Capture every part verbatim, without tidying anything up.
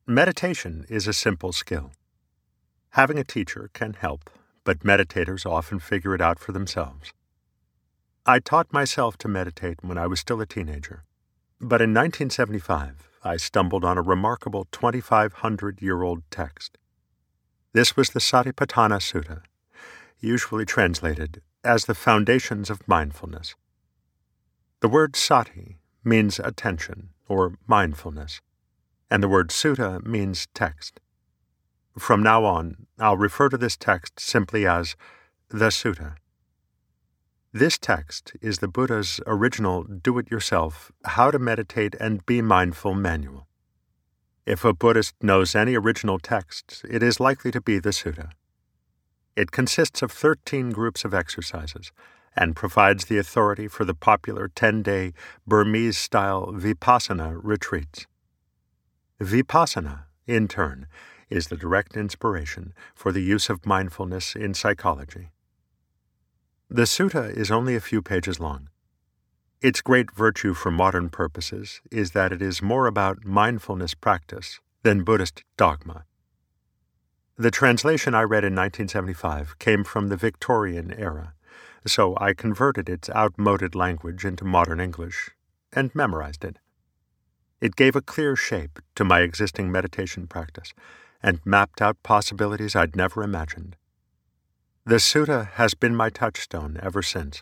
Meditation is a simple skill. Having a teacher can help, but meditators often figure it out for themselves. I taught myself to meditate when I was still a teenager, but in nineteen seventy-five, I stumbled on a remarkable twenty-five hundred year old text. This was the Satipatthana Sutta, usually translated as the Foundations of Mindfulness. The word sati means attention or mindfulness, and the word sutta means text. From now on, I'll refer to this text simply as the Sutta. This text is the Buddha's original do-it-yourself, how to meditate and be mindful manual. If a Buddhist knows any original text, it is likely to be the Sutta. It consists of thirteen groups of exercises and provides the authority for the popular ten-day Burmese-style Vipassana retreats. Vipassana, in turn, is the direct inspiration for the use of mindfulness in psychology. The sutta is only a few pages long. Its great virtue for modern purposes is that it is more about mindfulness practice than Buddhist dogma. The translation I read in nineteen seventy-five came from the Victorian era, so I converted its outmoded language into modern English and memorized it. It gave a clear shape to my existing meditation practice and mapped out possibilities I'd never imagined. The sutta has been my touchstone ever since.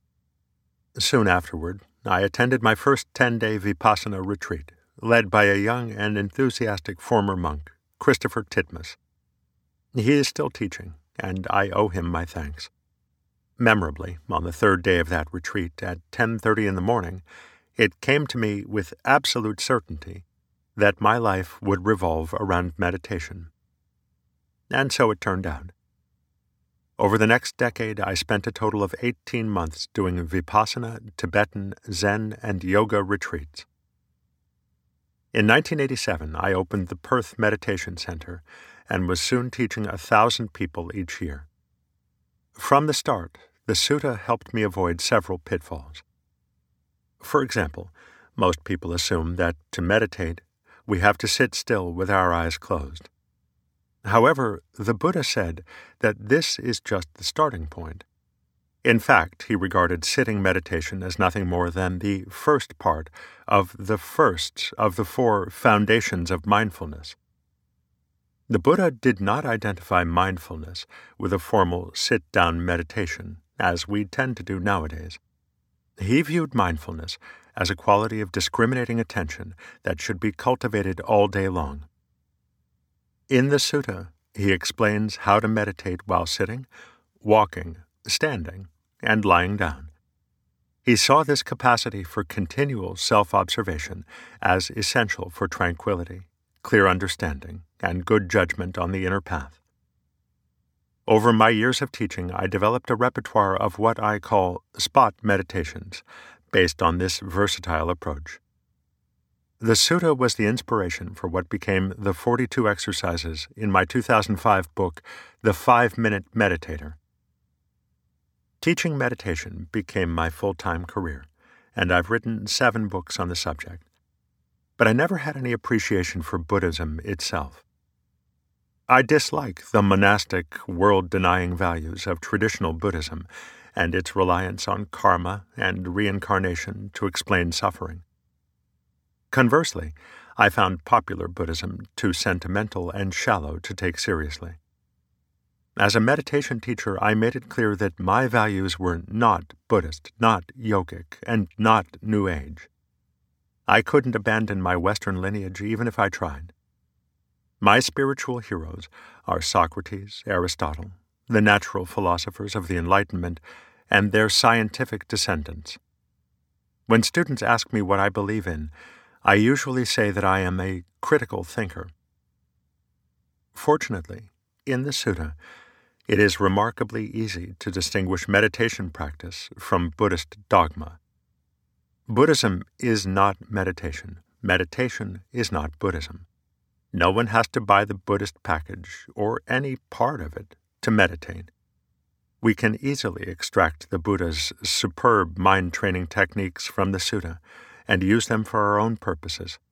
Soon afterward, I attended my first ten-day Vipassana retreat, led by a young and enthusiastic former monk, Christopher Titmuss. He is still teaching, and I owe him my thanks. Memorably, on the third day of that retreat at ten thirty in the morning, it came to me with absolute certainty that my life would revolve around meditation. And so it turned out. Over the next decade, I spent a total of eighteen months doing Vipassana, Tibetan, Zen, and yoga retreats. In nineteen eighty-seven, I opened the Perth Meditation Center and was soon teaching a thousand people each year. From the start, the sutta helped me avoid several pitfalls. For example, most people assume that to meditate, we have to sit still with our eyes closed. However, the Buddha said that this is just the starting point. In fact, he regarded sitting meditation as nothing more than the first part of the first of the four foundations of mindfulness. The Buddha did not identify mindfulness with a formal sit-down meditation, as we tend to do nowadays. He viewed mindfulness as a quality of discriminating attention that should be cultivated all day long. In the sutta, he explains how to meditate while sitting, walking, standing, and lying down. He saw this capacity for continual self-observation as essential for tranquility, clear understanding, and good judgment on the inner path. Over my years of teaching, I developed a repertoire of what I call spot meditations, based on this versatile approach. The sutta was the inspiration for what became the forty-two exercises in my two thousand five book, The Five-Minute Meditator. Teaching meditation became my full-time career, and I've written seven books on the subject. But I never had any appreciation for Buddhism itself. I dislike the monastic, world-denying values of traditional Buddhism and its reliance on karma and reincarnation to explain suffering. Conversely, I found popular Buddhism too sentimental and shallow to take seriously. As a meditation teacher, I made it clear that my values were not Buddhist, not yogic, and not New Age. I couldn't abandon my Western lineage even if I tried. My spiritual heroes are Socrates, Aristotle, the natural philosophers of the Enlightenment, and their scientific descendants. When students ask me what I believe in, I usually say that I am a critical thinker. Fortunately, in the sutta, it is remarkably easy to distinguish meditation practice from Buddhist dogma. Buddhism is not meditation. Meditation is not Buddhism. No one has to buy the Buddhist package or any part of it to meditate. We can easily extract the Buddha's superb mind-training techniques from the sutta and use them for our own purposes.